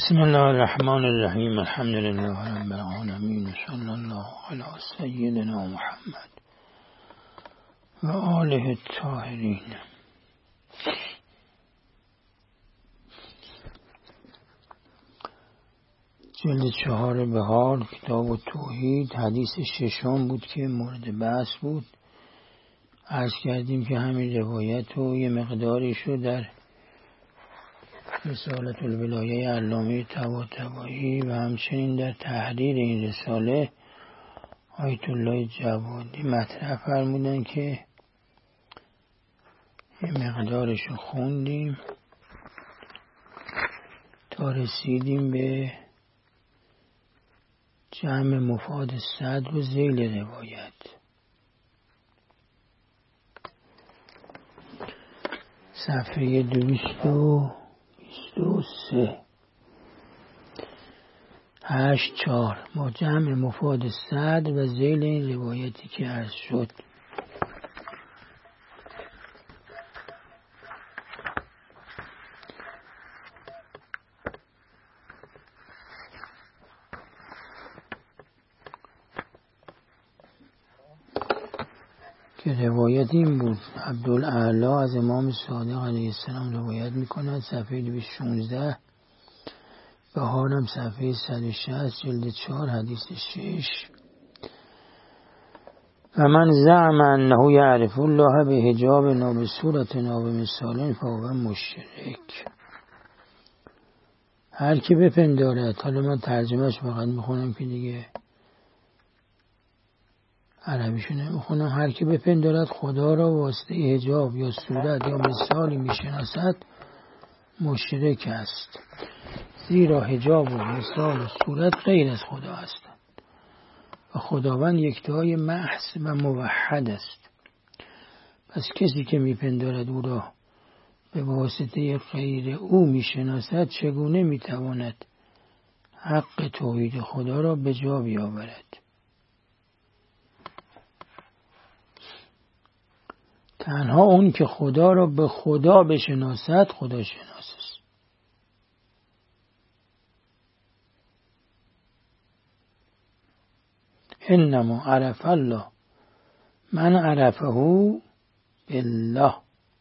بسم الله الرحمن الرحیم. الحمد لله رب العالمین، صلی الله علی سیدنا محمد و آله الطاهرین. جلد 4 بهار، کتاب توحید، حدیث 6 بود که مورد بحث بود. عرض کردیم که همین روایت و یه مقداری شد در رسالة الولایه علامه طباطبایی و همچنین در تحریر این رساله آیت الله جوادی مطرح فرمودن که یه مقدارشو خوندیم تا رسیدیم به جمع مفاد صدر و ذیل روایت. صفحه 223 8-4 با جمع مفاد صدر و ذیل این روایتی که عرض شد. که روایت این بود: عبدالاعلی از امام صادق علیه السلام روایت میکند، صفحه 216. بهارم صفحه 160 جلد 4 حدیث 6. و من زعم انه یعرف الله به حجابنا به صورتنا به مثال فهو مشرک. هر کی بپندارد، حالا من ترجمهش فقط میخونم که دیگه عربیشو نمیخونم، هر کی بپندارد خدا را واسطه حجاب یا صورت یا مثالی میشناسد مشرک است، زیرا حجاب و مثال و صورت غیر از خدا هستند و خداوند یکتای محض و موحد است. پس کسی که میپندارد او را به واسطه غیر او میشناسد چگونه میتواند حق توحید خدا را به جا بیاورد؟ تنها اون که خدا را به خدا بشناسد خدا شناس است. انما عرف الله من عرفه بالله.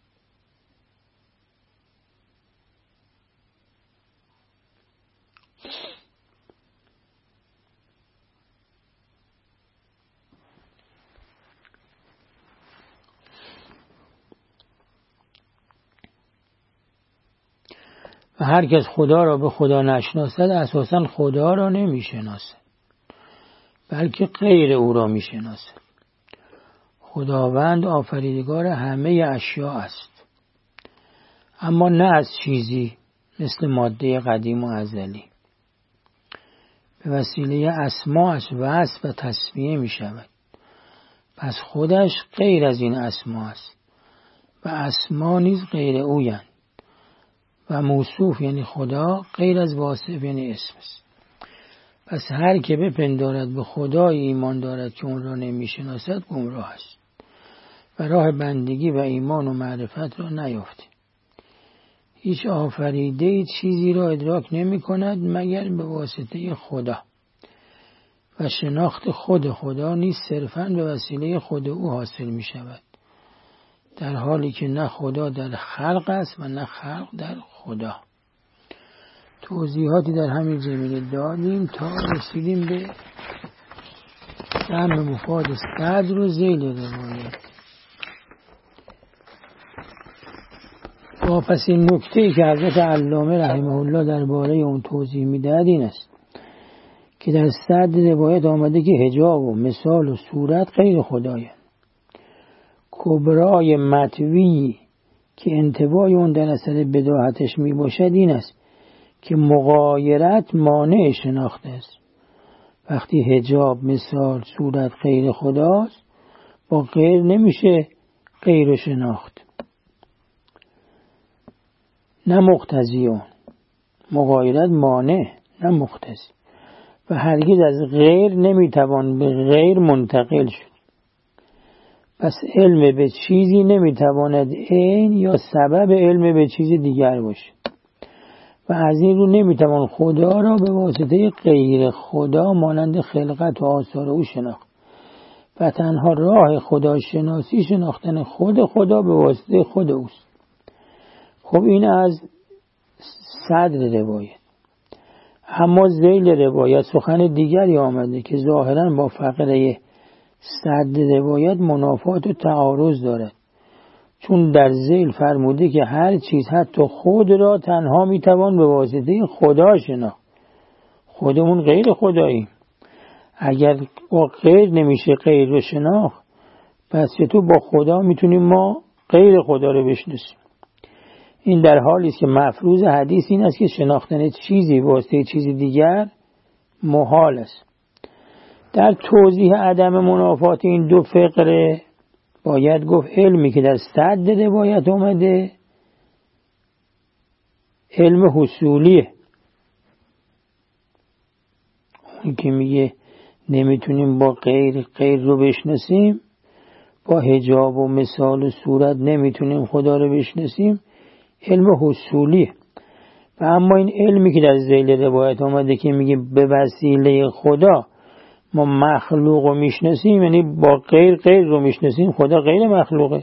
و هر کس خدا را به خدا نشناسد اساساً خدا را نمیشناسد، بلکه غیر او را میشناسد. خداوند آفریدگار همه اشیاء است، اما نه از چیزی مثل ماده قدیم و ازلی. به وسیله اسماءش وصف و تسمیه می شود. پس خودش غیر از این اسما است و اسما نیز غیر اویند و موصوف یعنی خدا غیر از واصف یعنی اسم است. پس هر که بپندارد به خدای ایمان دارد که اون را نمیشناسد گمراه است و راه بندگی و ایمان و معرفت را نیافته. هیچ آفریده چیزی را ادراک نمی کند مگر به واسطه خدا و شناخت خود خدا نیز صرفاً به وسیله خود او حاصل می شود، در حالی که نه خدا در خلق است و نه خلق در خدا. توضیحاتی در همین زمینه دادیم تا رسیدیم به جمع مفاد صدر و ذیل روایت. پس این نکته که حضرت علامه رحمه الله درباره اون توضیح میدهد این است که در صدر روایت آمده که حجاب و مثال و صورت غیر خدایند. کبرای مطوی که انتباه اون در اثر بداهتش می باشد این است که مغایرت مانع شناخته است. وقتی حجاب مثال صورت غیر خداست با غیر نمیشه غیر شناخت، نه مقتضی اون. مغایرت مانع نه مقتضی و هرگز از غیر نمیتوان به غیر منتقل شد. پس علم به چیزی نمیتواند عین یا سبب علم به چیز دیگر باشد و از این رو نمیتوان خدا را به واسطه غیر خدا مانند خلقت و آثار او شناخت و تنها راه خدا شناسی شناختن خود خدا به واسطه خود اوست. خب این از صدر روایت. اما ذیل روایت سخن دیگری آمده که ظاهرا با فقره صدر روایت منافات و تعارض دارد، چون در ذیل فرموده که هر چیز حتی خود را تنها میتوان به واسطه خدا شناخت. خودمون غیر خدایی، اگر با غیر نمیشه غیر رو شناخت، پس چطور با خدا میتونیم ما غیر خدا رو بشناسیم؟ این در حالی است که مفروض حدیث این است که شناختن چیزی واسطه چیزی دیگر محال است. در توضیح عدم منافات این دو فقره باید گفت علمی که در صدر روایت اومده علم حصولیه. اون که میگه نمیتونیم با غیر رو بشناسیم، با حجاب و مثال و صورت نمیتونیم خدا رو بشناسیم، علم حصولیه. و اما این علمی که در ذیل روایت آمده که میگه به وسیله خدا ما مخلوق رو میشناسیم، یعنی با غیر رو میشناسیم، خدا غیر مخلوقه.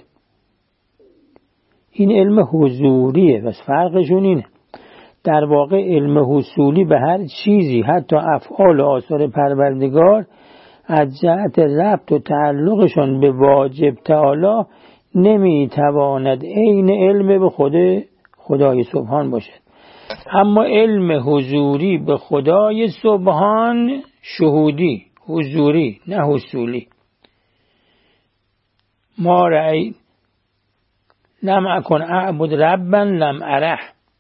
این علم حضوریه. بس فرقشون اینه. در واقع علم حصولی به هر چیزی، حتی افعال و آثار پروردگار، از جهت ربط و تعلقشان به واجب تعالی نمیتواند عین علم به خدای سبحان باشد. اما علم حضوری به خدای سبحان شهودی، حضوری نه حصولی. ما رأی لم اکن اعبد ربا لم اره.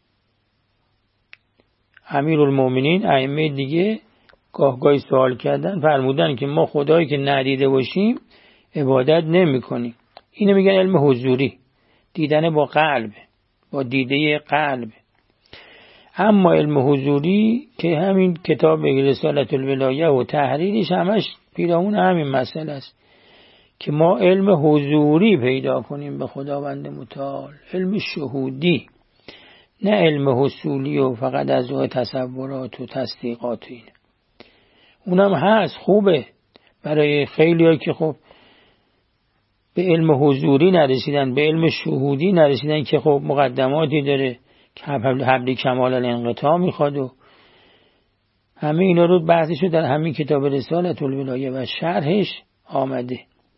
امیرالمومنین ائمه دیگه گاهی سوال کردن، فرمودن که ما خدایی که ندیده باشیم عبادت نمی کنیم. اینو میگن علم حضوری، دیدن با قلب، با دیده قلب. اما علم حضوری که همین کتاب رسالت الولایه و تحریرش همش پیرامون همین مسئله است که ما علم حضوری پیدا کنیم به خداوند متعال، علم شهودی، نه علم حصولی و فقط از روی تصورات و تصدیقات. اینه اونم هست، خوبه برای خیلی‌ها که خب به علم حضوری نرسیدن، به علم شهودی نرسیدن، که خب مقدماتی داره که حبل کمال الانقطاع میخواد و همه اینا رو بحثشو در همین کتاب رسالت الولایه و شرحش آمده.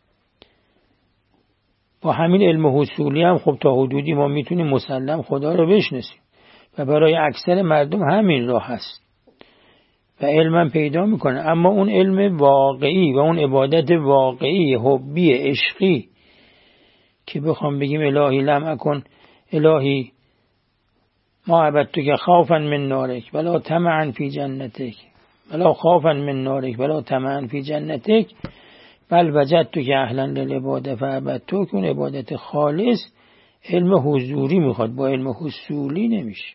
با همین علم حصولی هم خب تا حدودی ما میتونیم مسلم خدا رو بشناسیم و برای اکثر مردم همین راه هست و علمم پیدا میکنه. اما اون علم واقعی و اون عبادت واقعی حبی عشقی که بخوام بگیم الهی لم اکن، الهی ما عبدتک خوفا من نارک ولا طمعا فی جنتک ولا خوفا من نارک ولا طمعا فی جنتک بل وجدتک اهلا للعباده فعبدتک، اون عبادت خالص علم حضوری میخواد، با علم حصولی نمیشه.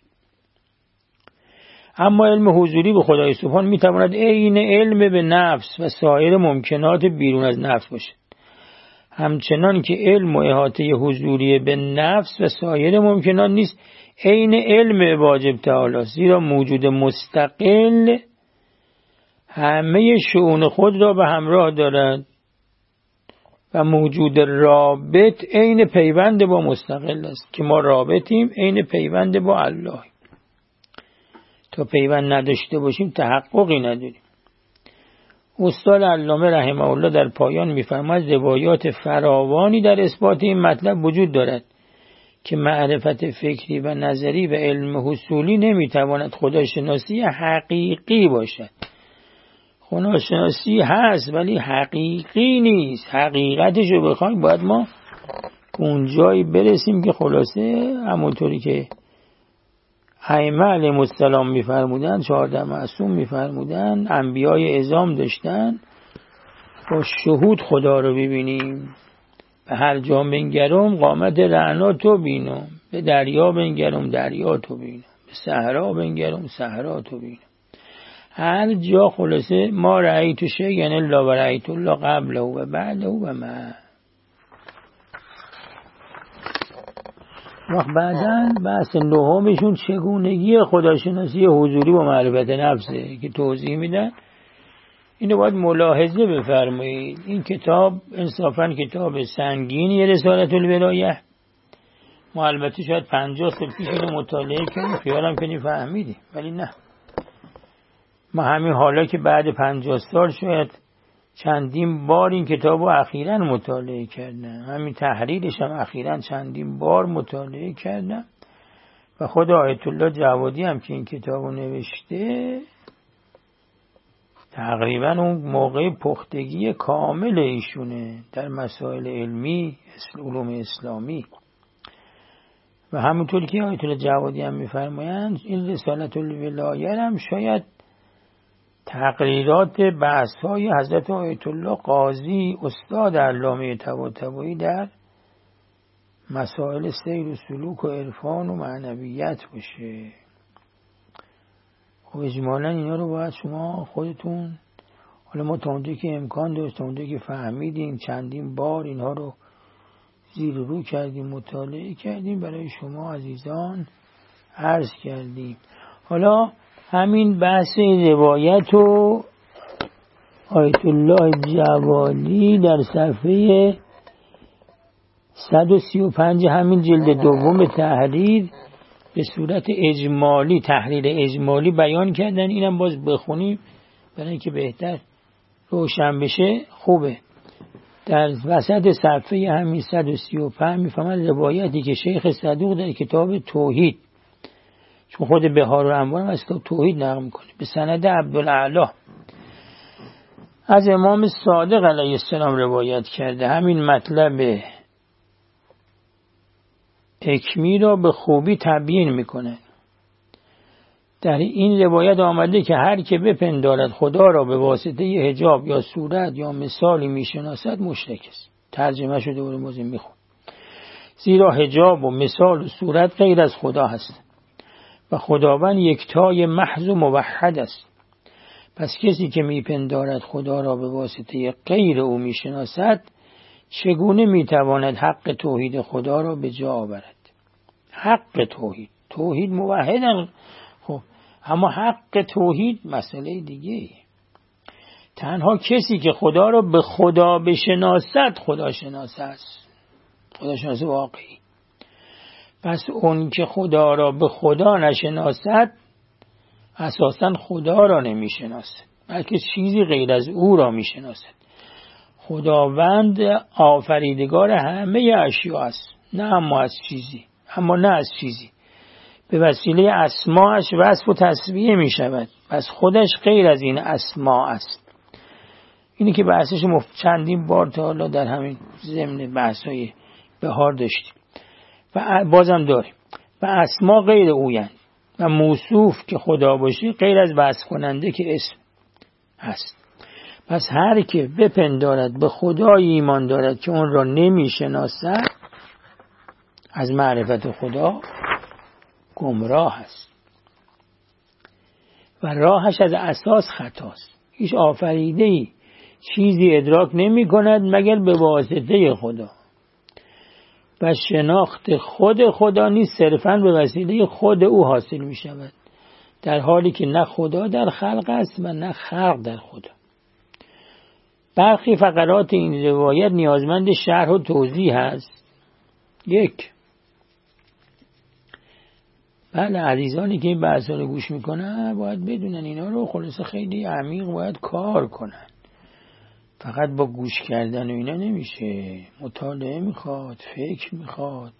اما علم حضوری به خدای سبحان میتواند عین علم به نفس و سایر ممکنات بیرون از نفس باشه، همچنان که علم و احاطه حضوری به نفس و سایر ممکنات نیست عین علم واجب تعالی، زیرا موجود مستقل همه شؤون خود را به همراه دارد و موجود رابط عین پیوند با مستقل است که ما رابطیم، عین پیوند با الله. تا پیوند نداشته باشیم تحققی نداریم. استاد علامه رحمه الله در پایان می‌فرماید روایات فراوانی در اثبات این مطلب وجود دارد که معرفت فکری و نظری و علم حصولی نمیتواند خداشناسی حقیقی باشد. خداشناسی هست ولی حقیقی نیست. حقیقتش رو بخوایم باید ما اونجایی برسیم که خلاصه همونطوری که ائمه علیهم السلام میفرمودن، 14 معصوم میفرمودن، انبیای عظام داشتن، با شهود خدا رو ببینیم. به هر جا بنگرم قامت رعنا تو بینم، به دریا بنگرم دریا تو بینم، به صحرا بنگرم صحرا تو بینم. هر جا خلاصه ما رأیت شیئا الا و رأیت الله قبله و بعده و ما. وقت بعداً بحث نهمشون چگونگی خداشناسی حضوری با معرفت نفسه که توضیح میدن. اینو باید ملاحظه بفرمایید. این کتاب انصافاً کتاب سنگینی رسالة الولایه. ما البته شاید 50 سال پیش اینو مطالعه کنیم خیالم کنیم فهمیدیم، ولی نه، ما همین حالا که بعد 50 سال شاید چندین بار این کتاب رو اخیراً مطالعه کردم، همین تحریرش هم اخیراً چندین بار مطالعه کردم و خود آیت الله جوادی هم که این کتاب رو نوشته تقریباً اون موقع پختگی کامل ایشونه در مسائل علمی علوم اسلامی. و همونطور که آیت الله جوادی هم می‌فرمایند این رسالة الولایه هم شاید تقریرات بحث‌های حضرت آیت الله قاضی استاد علامه طباطبایی در مسائل سیر و سلوک و عرفان و معنویت باشه. خب اجمالاً اینا رو باید شما خودتون، حالا ما تا اونجا که امکان داشت، تا اونجا که فهمیدیم چندین بار اینها رو زیر رو کردیم، مطالعه کردیم، برای شما عزیزان عرض کردیم. حالا همین بحث روایت و آیت الله جوادی در صفحه 135 همین جلد دوم تحریر به صورت اجمالی، تحریر اجمالی بیان کردن. اینم باز بخونیم برای اینکه بهتر روشن بشه. خوبه. در وسط صفحه همین 135 میفهمد روایتی که شیخ صدوق در کتاب توحید، چون خود بهار و انوار از توحید نقل میکنه، به سند عبدالاعلی از امام صادق علیه السلام روایت کرده. همین مطلب حکمی را به خوبی تبیین میکنه. در این روایت آمده که هر که بپندارد خدا را به واسطه حجاب یا صورت یا مثالی میشناسد مشرک است. ترجمه شده دوباره موضوع میخون. زیرا حجاب و مثال و صورت غیر از خدا هست و خداوند یکتای محض و موحد است. پس کسی که میپندارد خدا را به واسطه غیر او میشناسد چگونه میتواند حق توحید خدا را به جا آورد؟ حق توحید موحدن، خب اما حق توحید مسئله دیگه. تنها کسی که خدا را به خدا بشناسد خدا شناسه است، خدا شناسه واقعی. پس اون که خدا را به خدا نشناسد اساساً خدا را نمیشناسد، بلکه چیزی غیر از او را میشناسد. خداوند آفریدگار همه اشیا است، نه از چیزی. به وسیله اسماءش وصف و تسمیه می شود، پس خودش غیر از این اسماء است. اینی که بحثش چندین بار تا حالا در همین ضمن بحث‌های بهار داشتیم و بازم داریم. و اسما غیر اویند و موصوف که خدا باشه غیر از وصف کننده که اسم هست. پس هر که بپندارد به خدای ایمان دارد که اون را نمیشناسد از معرفت خدا گمراه است و راهش از اساس خطاست. هیچ آفریده‌ای چیزی ادراک نمی کند مگر به واسطه خدا و شناخت خود خدا نیز صرفاً به وسیله خود او حاصل می شود، در حالی که نه خدا در خلق است و نه خلق در خدا. برخی فقرات این روایت نیازمند شرح و توضیح است. یک، بله عزیزانی که این بحثا رو گوش میکنن باید بدونن اینا رو خلاصه خیلی عمیق باید کار کنن. فقط با گوش کردن و اینا نمیشه، مطالعه میخواد، فکر میخواد.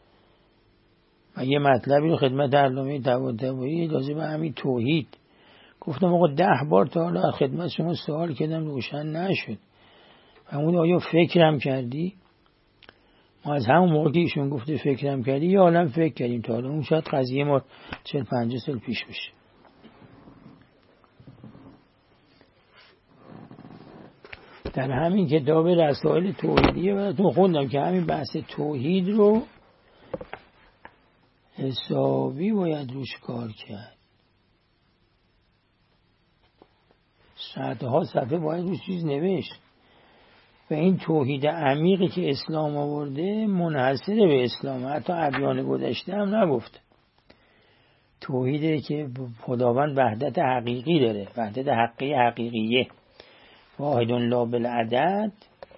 و یه مطلبی رو خدمت علامه طباطبایی راجع به همین توحید گفتم آقا 10 بار تا حالا خدمت شما سوال کردم روشن نشد. و اون آیا فکرم کردی؟ ما از همون موقع که ایشون گفته فکرم کردی یا عالم فکر کردیم تا حالا. اون شاید قضیه ما 40-50 سال پیش بشه. در همین کتاب رسائل توحیدیه براتون خوندم که همین بحث توحید رو حسابی باید روش کار کرد. صدها صفحه باید روش چیز نوشت. و این توحید عمیقی که اسلام آورده منحصر به اسلام، حتی ادیان گذشته هم نگفته. توحیدی که خداوند وحدت حقیقی داره، وحدت حقیقیه، واحد لا بالعدد.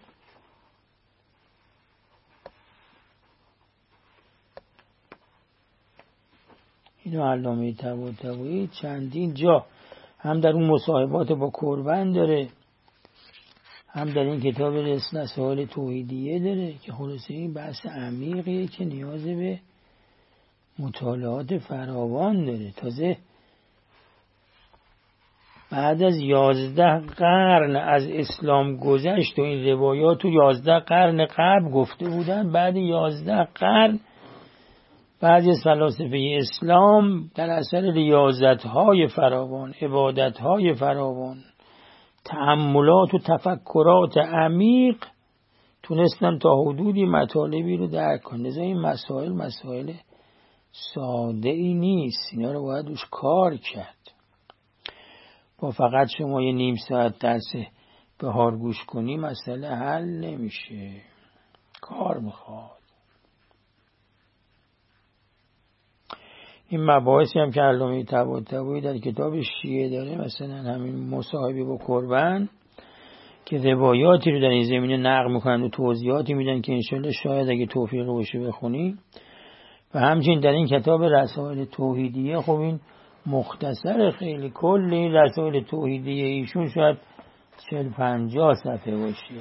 اینو علامه طباطبایی چندین جا هم در اون مصاحبات با کربن داره، هم در این کتاب رسائل توحیدیه داره که خلاصه این بحث عمیقیه که نیاز به مطالعات فراوان داره. تازه بعد از 11 قرن از اسلام گذشت و این روایات تو 11 قرن قبل گفته بودن. بعد 11 قرن بعضی از فلاسفه اسلام در اثر ریاضت‌های فراوان، عبادت‌های فراوان، تأملات و تفکرات عمیق تونستن تا حدودی مطالبی رو درک کنن. لذا این مسائل ساده ای نیست، اینا رو باید روش کار کرد. با فقط شما یه نیم ساعت درس بهار گوش کنی مسئله حل نمیشه، کار میخواد. این مباحثی هم که علامه طباطبایی در کتاب شیعه داره، مثلا همین مصاحبه با کربن که روایاتی رو در این زمینه نقل میکنن و توضیحاتی میدن که انشالله شاید اگه توفیق باشه بخونی. و همچنین در این کتاب رسائل توحیدیه، خب این مختصر خیلی، کل این رسائل توحیدیه ایشون شاید 40-50 صفحه باشه.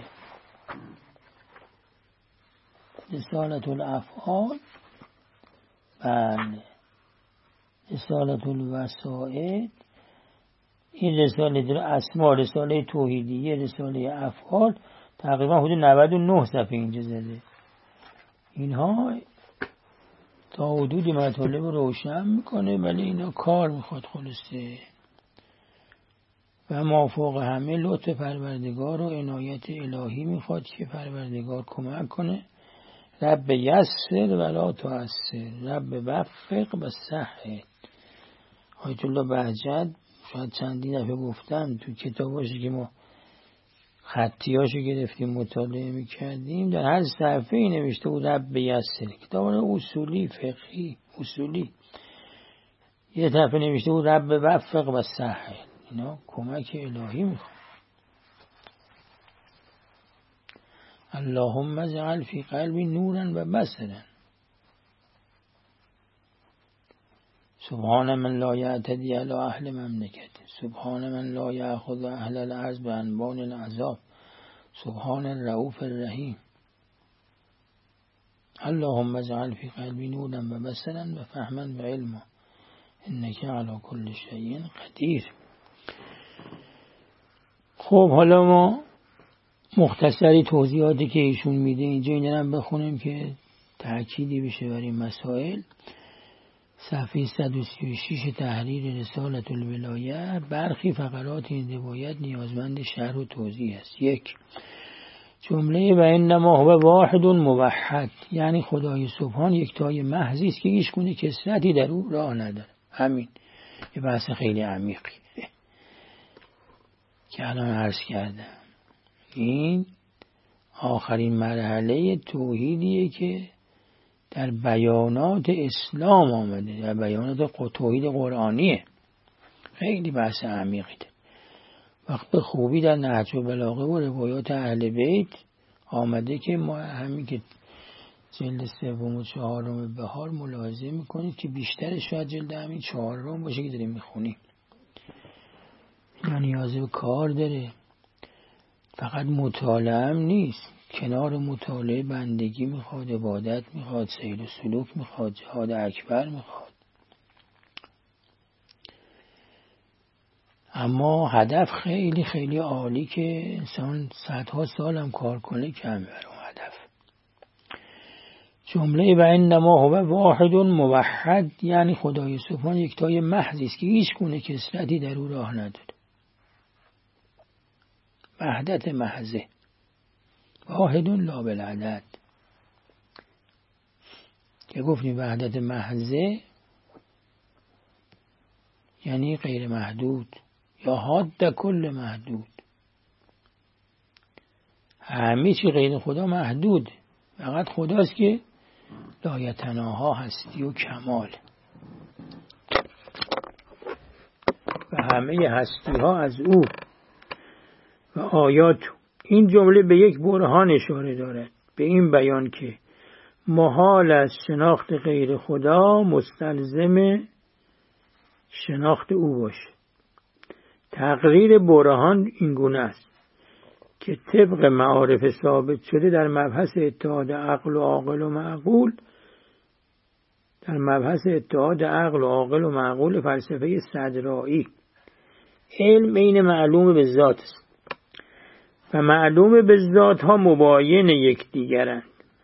رسالة الافعال، بله، رسالة الوسائد، این رساله در اسما، رساله توحیدیه، رساله افعال، تقریبا حدود 99 صفحه اینجا زده. اینها تا حدودی مطالب روشن میکنه، ولی اینا کار میخواد خلاصه. و مافوق همه لطف پروردگار و عنایت الهی میخواد که پروردگار کمک کنه. رب یسر ولا تعسر، رب وفق و سهل. آیت الله بهجت شاید چندین دفعه گفتم تو کتاباشی که ما خطیاشو گرفتیم مطالعه میکردیم، در هر صفحه ای نوشته بود رب یسر. کتاب اصولی فقهی اصولی. یه دفعه نوشته بود رب وفق و سهل. اینا کمک الهی میخواد. اللهم اجعل فی قلبی نورا و بصرا. سبحان من لا یعتدی علی اهل مملکته، سبحان من لا یأخذ اهل الارض بانبان العذاب، سبحان الرؤوف الرحیم. اللهم اجعل فی قلبی نورا و بصرا و فهما و علما انک علی کل شیء قدیر. خب حالا ما مختصری توضیحاتی که ایشون میده اینجا اینا هم بخونیم که تأکیدی بشه بر این مسائل. صفحه 136 تحریر رسالة الولایه، برخی فقرات این روایت نیازمند شرح و توضیح است. 1. جمله و انما هو واحد موحد، یعنی خدای سبحان یکتای محضی است که هیچ گونه کثرتی در او راه نداره. همین یه بحث خیلی عمیقی که الان عرض کردم. این آخرین مرحله توحیدیه که در بیانات اسلام آمده، در بیانات توحید قرآنیه. خیلی بحث عمیقی ده. وقت به خوبی در نهج البلاغه و روایات اهل بیت آمده که ما همین که جلد 3 و 4 بهار ملاحظه میکنید که بیشتر شاید جلد همین 4 باشه که داریم میخونیم. اینا نیاز به کار داره، فقط مطالعه هم نیست. کنار مطالعه بندگی میخواد، عبادت میخواد، سیر و سلوک میخواد، جهاد اکبر میخواد. اما هدف خیلی خیلی عالی که انسان صدها سال هم کار کنه کم بر اون هدف. جمله و انما هو واحد موحد، یعنی خدای سبحان یکتای محض است که هیچ گونه کثرتی در او راه نداره. وحدت محضه، واحد لا بالعدد. که گفتیم وحدت محضه یعنی غیر محدود یا حد کل محدود. همه چی غیر خدا محدود، فقط خداست که لایتناها هستی و کمال و همه هستی ها از او و آیات. این جمله به یک برهان اشاره دارد، به این بیان که محال است شناخت غیر خدا مستلزم شناخت او باشه. تقریر برهان این گونه است که طبق معارف ثابت شده در مبحث اتحاد عقل و عاقل و معقول، در مبحث اتحاد عقل و عاقل و معقول فلسفه صدرائی، علم بین معلوم به ذات است و معلوم به ذات ها مباین یکدیگرند.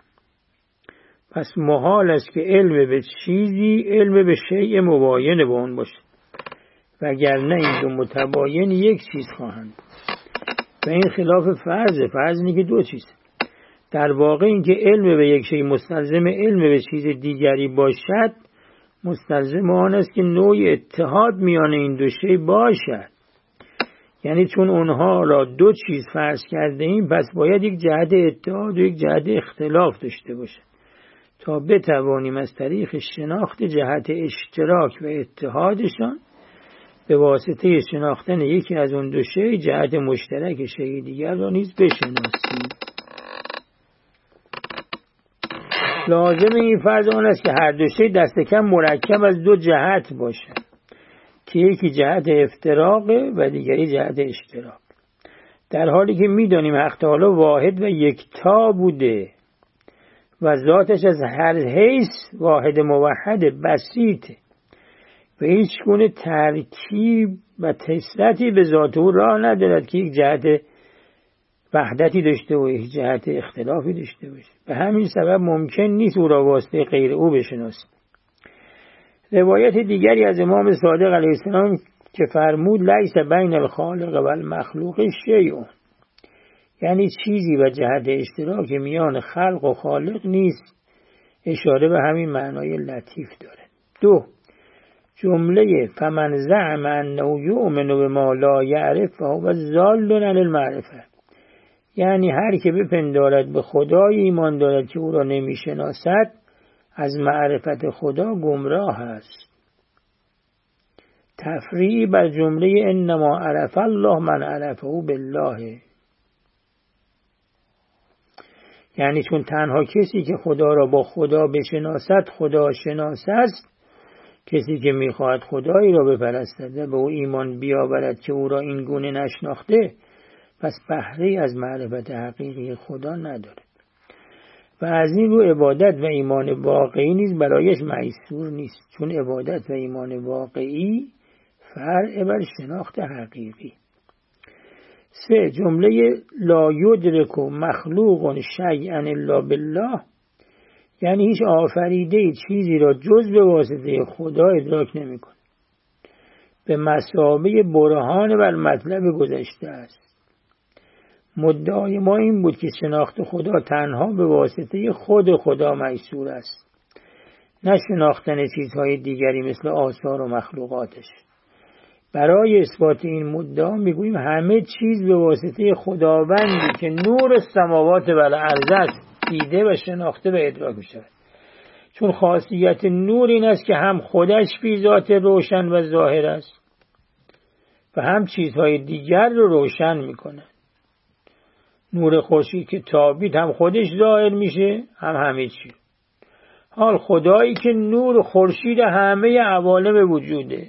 پس محال است که علم به چیزی علم به شیء مباین با اون باشه، وگرنه این دو متباین یک چیز خواهند. و این خلاف فرض اینه که دو چیز. در واقع این که علم به یک شیء مستلزم علم به چیز دیگری باشد، مستلزم آن است که نوع اتحاد میان این دو شیء باشد. یعنی چون اونها را دو چیز فرض کرده ایم، پس باید یک جهت اتحاد و یک جهت اختلاف داشته باشد تا بتوانیم از طریق شناخت جهت اشتراک و اتحادشان به واسطه شناختن یکی از اون دو شیء جهت مشترک شیء دیگر را نیز بشناسیم. لازم این فرض آن است که هر دو شیء دست کم مرکب از دو جهت باشد که یکی جهت افتراق و دیگری جهت اشتراک، در حالی که می‌دانیم حق تعالی واحد و یکتا بوده و ذاتش از هر حیث واحد موحد بسیطه و هیچ گونه ترکیب و کثرتی به ذات او راه ندارد که یک جهت وحدتی داشته و یک جهت اختلافی داشته باشه. به همین سبب ممکن نیست او را واسطه غیر او بشناسیم. روایت دیگری از امام صادق علیه السلام که فرمود لیس بین الخالق و المخلوق شیء، یعنی چیزی و جهت اشتراک میان خلق و خالق نیست، اشاره به همین معنای لطیف داره. 2. جمله فمن زعم انه یؤمن بما لا یعرف فهو ضال عن المعرفه، یعنی هر که بپندارد به خدای ایمان دارد که او را نمیشناسد، از معرفت خدا گمراه است. تفریع بر جمله انما عرف الله من عرفه بالله، یعنی چون تنها کسی که خدا را با خدا بشناسد خدا شناس است، کسی که میخواهد خدایی را بپرستد و به او ایمان بیاورد که او را این گونه نشناخته، پس بهره از معرفت حقیقی خدا نداره و از این رو عبادت و ایمان واقعی نیز برایش میسور نیست، چون عبادت و ایمان واقعی فرع بر شناخت حقیقی. 3. جمله لا یدرک مخلوق شیئا الا بالله، یعنی هیچ آفریده چیزی را جز به واسطه خدا ادراک نمی‌کند، به مثابه برهان بر مطلب گذشته است. مدعای ما این بود که شناخت خدا تنها به واسطه خود خدا میسور است، نه شناختن چیزهای دیگری مثل آثار و مخلوقاتش. برای اثبات این مدعا میگوییم همه چیز به واسطه خداوندی که نور السماوات و الارض است دیده و شناخته و ادراک می‌شود، چون خاصیت نور این است که هم خودش فی ذات روشن و ظاهر است و هم چیزهای دیگر رو روشن میکنه. نور خورشید که تابید هم خودش ظاهر میشه هم همه چی. حال خدایی که نور خورشید همه عوالم وجوده،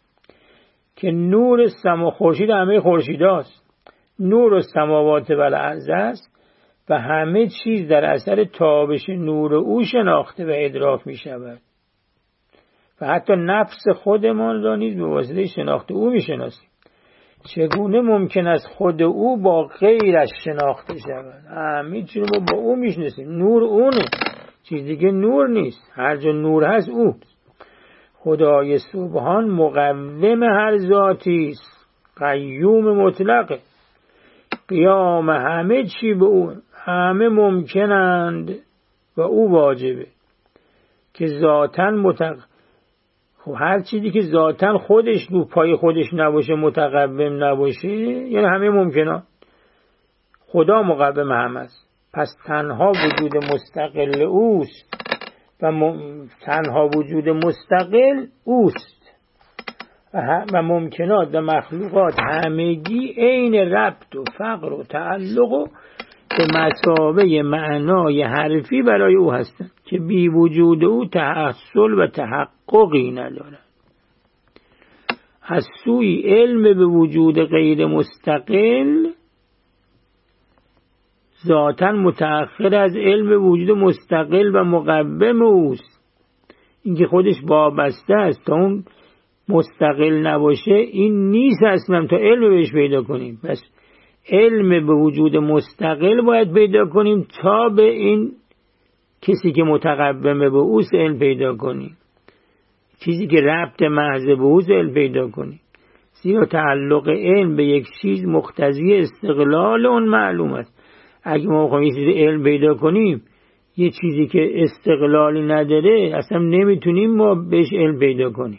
که نور خورشید همه خورشیداست، نور السماوات و الارض است و همه چیز در اثر تابش نور او شناخته و ادراک می شود و حتی نفس خودمان را نیز به واسطه شناخت او می شناسیم. چگونه ممکن است خود او با غیرش شناخته شود؟ همه چیز رو با او می شناسیم، نور اونه، چیز دیگه نور نیست، هر جا نور هست او. خدای سبحان مقوم هر ذاتی است، قیوم مطلقه، قیام همه چی به او، همه ممکنند و او واجبه که ذاتاً خب هر چیزی که ذاتاً خودش رو پای خودش نباشه، متقوم نباشه، یعنی همه ممکنه. خدا مقوم همه است، پس تنها وجود مستقل اوست و تنها وجود مستقل اوست و ممکنات و مخلوقات همگی عین ربط و فقر و تعلق و به مثابه معنای حرفی برای او هستند که بی وجود او تحصل و تحققی ندارد. از سوی علم به وجود غیر مستقل ذاتاً متأخر از علم به وجود مستقل و مقوم اوست. اینکه خودش وابسته است تا اون مستقل نباشه این نیست اصلا تا علم بهش پیدا کنیم. پس علم به وجود مستقل باید پیدا کنیم تا به این کسی که متقومه به اوست علم پیدا کنیم، چیزی که ربط محض به اوست علم پیدا کنیم. زیرا تعلق علم به یک چیز مقتضی استقلال اون معلوم است. اگه ما بخوایم یه چیز علم پیدا کنیم یه چیزی که استقلالی نداره اصلا نمیتونیم ما بهش علم پیدا کنیم.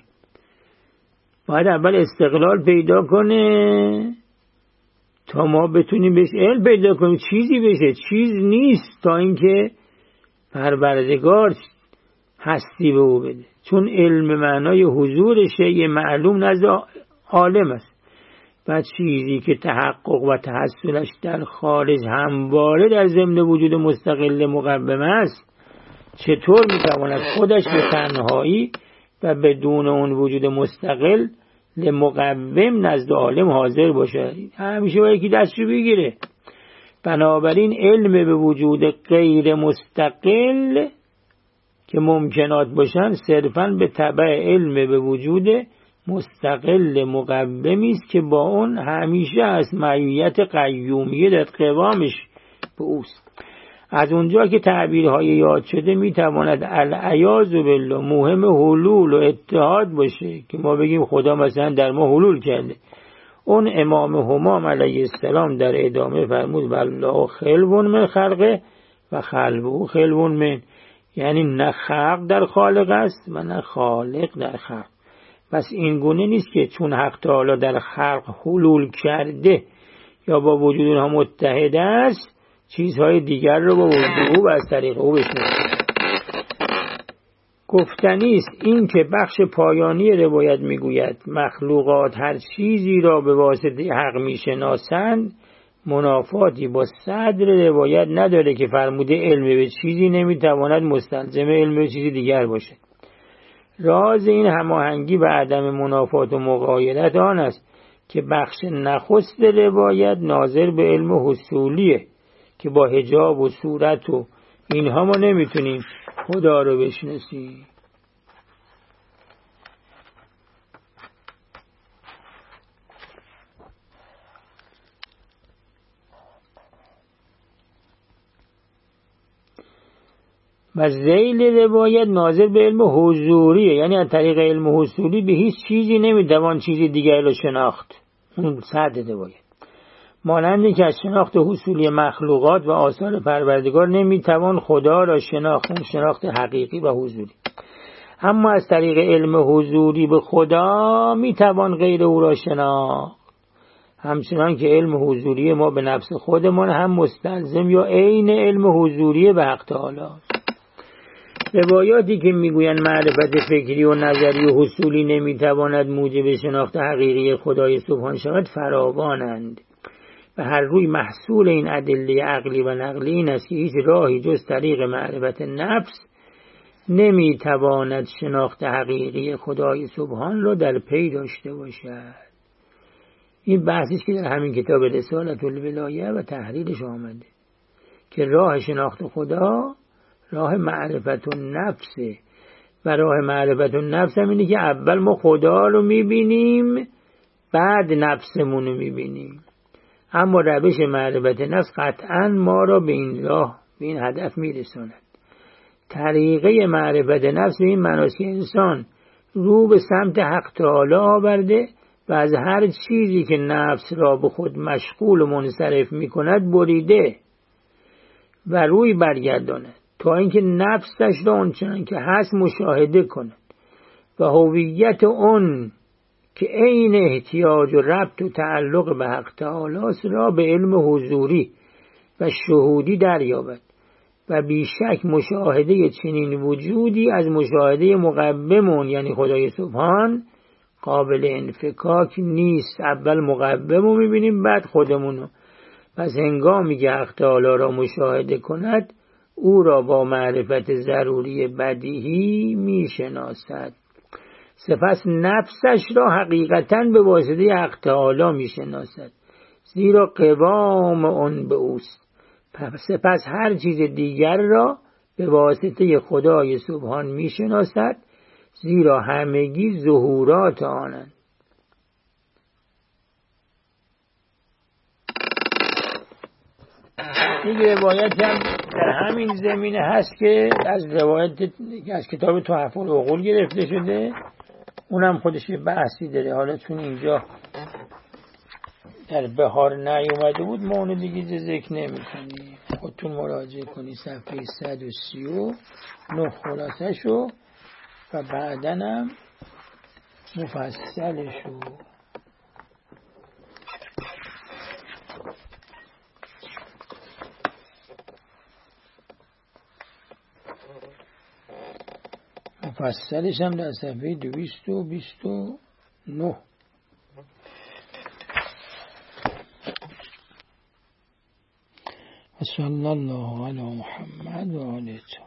باید اول استقلال پیدا کنه تا ما بتونیم بهش علم پیدا کنیم. چیزی بشه چیز نیست تا اینکه پروردگار هستی به او بده، چون علم معنای حضور شیء معلوم نزد عالم است. و چیزی که تحقق و تحصلش در خارج همواره در ضمن وجود مستقل مقوم است، چطور میتواند خودش به تنهایی و بدون اون وجود مستقل مقوم نزد عالم حاضر باشه؟ همیشه باید یکی دستشو بگیره. بنابراین علم به وجود غیر مستقل که ممکنات باشن صرفاً به تبع علم به وجود مستقل مقومی است که با اون همیشه از معیت قیومیه در قوامش به اوست. از اونجا که تعبیرهای یاد شده میتواند العیاذ بالله مهم حلول و اتحاد باشه که ما بگیم خدا مثلا در ما حلول کرده. اون امام همام علیه السلام در ادامه فرمود والله خلق من خلقه و خلقه خلق من، یعنی نه خلق در خالق است و نه خالق در خلق. پس این گونه نیست که چون حق تعالی در خلق حلول کرده یا با وجود اونها متحد است چیزهای دیگر رو با وجود او و از طریق او بشناسیم. گفتنی است این که بخش پایانی روایت میگوید مخلوقات هر چیزی را به واسطه حق میشناسند منافاتی با صدر روایت نداره که فرموده علم به چیزی نمیتواند مستلزم علم به چیزی دیگر باشه. راز این هماهنگی و عدم منافات و مغایرت آن است که بخش نخست روایت ناظر به علم حصولیه که با حجاب و صورت و اینها ما نمیتونیم خدا رو بشناسیم. و ذیل روایت ناظر به علم حضوریه، یعنی از طریق علم حصولی به هیچ چیزی نمیتوان چیزی دیگر رو شناخت. اون صد روایت مانندی که از شناخت حصولی مخلوقات و آثار پروردگار نمیتوان خدا را شناخت، اون شناخت حقیقی و حضوری. اما از طریق علم حضوری به خدا میتوان غیر او را شناخت، همچنان که علم حضوری ما به نفس خودمان هم مستلزم یا عین علم حضوری به حق تعالی است. روایاتی که میگویند معرفت فکری و نظری و حصولی نمیتواند موجب شناخت حقیقی خدای سبحان شود فراوانند و هر روی محصول این ادله عقلی و نقلی این است که هیچ راهی جز طریق معرفت نفس نمیتواند شناخت حقیقی خدای سبحان را در پی داشته باشد. این بحثیست که در همین کتاب رسالة الولایه و تحریرش آمده که راه شناخت خدا راه معرفت النفسه و راه معرفت النفس هم اینه که اول ما خدا رو میبینیم بعد نفسمون رو میبینیم. اما روش معرفت نفس قطعا ما را به این راه به این هدف میرساند. طریقه معرفت نفس به این معناست که انسان رو به سمت حق تعالی آورده و از هر چیزی که نفس را به خود مشغول و منصرف میکند بریده و روی برگرداند تا اینکه نفسش را آنچنان که هست مشاهده کند و هویت اون که عین احتیاج و ربط و تعلق به حق تعالی را به علم حضوری و شهودی دریابد و بیشک مشاهده چنین وجودی از مشاهده مقومون یعنی خدای سبحان قابل انفکاک نیست. اول مقوم رو میبینیم بعد خودمونو. پس هنگامی که حق تعالی را مشاهده کند او را با معرفت ضروری بدیهی میشناسد. سپس نفسش را حقیقتاً به واسطه حق تعالی میشناسد زیرا قوام آن به اوست. سپس هر چیز دیگر را به واسطه خدای سبحان میشناسد زیرا همگی ظهورات آنند. یک روایت هم در همین زمینه هست که از روایت از کتاب تحفه العقول گرفته شده، اونم خودش یه بحثی داره. حالا چون اینجا در بهار نیومده بود ما اونو دیگه ذکر نمی کنیم. خودتون مراجعه کنی صفحه 139 خلاصشو و بعدنم مفصلشو. مفصلش هم در صفحه 229. صلی الله علی محمد و آله.